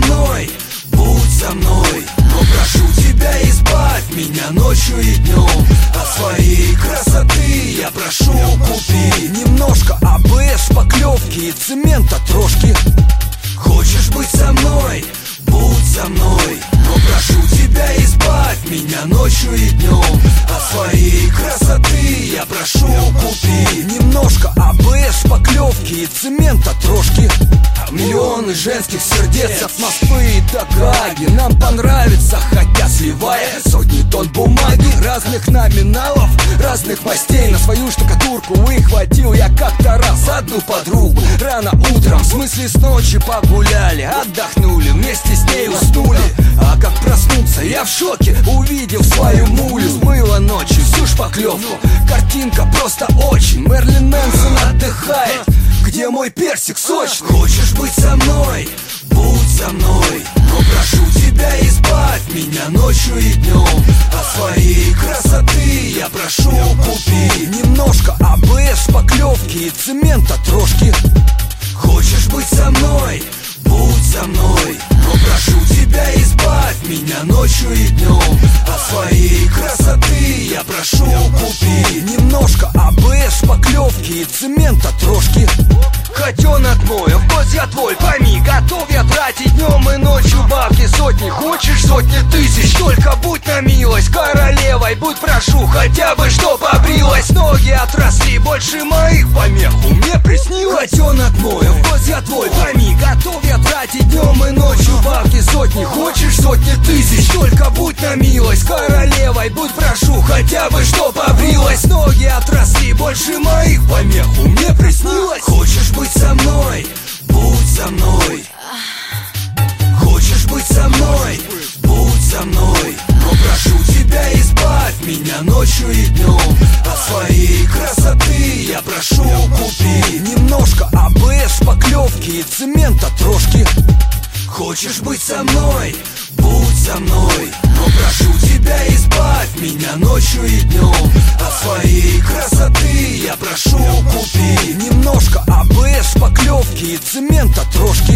мной, будь со мной. Но прошу тебя, избавь меня ночью и днем. От своей красоты я прошу, купи немножко АБС, шпаклевки и цемента трошки. Хочешь быть со мной, будь со мной. Но прошу тебя, избавь меня ночью и днем. От своей красоты я прошу, купи немножко АБС, шпаклевки и цемента трошки. Миллионы женских сердец от Москвы и до Гаги нам понравится, хотя сливая сотни тонн бумаги разных номиналов, разных мастей. На свою штукатурку выхватил я как-то раз одну подругу. Рано утром, в смысле с ночи, погуляли, отдохнули, вместе с ней уснули. А как проснуться, я в шоке, увидел свою мулю. Смыла ночью всю шпаклевку, картинка просто очень. Мерлин Мэнсон отдыхает, где мой персик сочный. Хочешь быть со мной, будь со мной. Но прошу тебя, избавь меня ночью и днем. От своей красоты я прошу, купи немножко АБС, шпаклевки и цемента трошки. Хочешь быть со мной, будь со мной. Но прошу тебя, избавь меня ночью и днем. От своей красоты я прошу, купи немножко АБС, шпаклевки и цемента трошки. Котенок мой, в год я твой, пойми, готов я тратить днем и ночью бабки сотни. Хочешь сотни тысяч, только будь на милость королевой, будь прошу, хотя бы что побрилась. Ноги отросли, больше моих помеху мне приснилось. Котенок мой, в год я твой, пойми, готов я тратить днем и ночью бабки сотни. Хочешь сотни тысяч, только будь на милость королевой, будь прошу, хотя бы что побрилась. Ноги отросли, больше моих помеху мне приснилось. Хочешь быть со мной, будь со мной. Хочешь быть со мной, будь со мной. Но прошу тебя, избавь меня ночью и днем. От своей красоты я прошу, купи немножко АБС, шпаклевки и цемента трошки. Хочешь быть со мной, будь со мной. Но прошу тебя, избавь меня ночью и днем. От своей красоты я прошу, купи немножко АБС, шпаклевки и цемента трошки.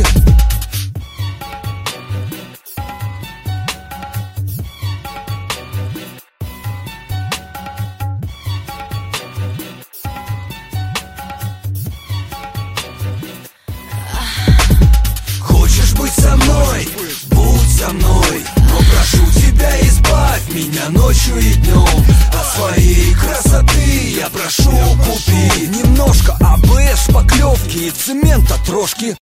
Хочешь быть со мной, будь со мной. Но прошу тебя, избавь меня ночью и днем. От своей красоты я прошу, купи немножко АБС, шпаклевки и цемента трошки.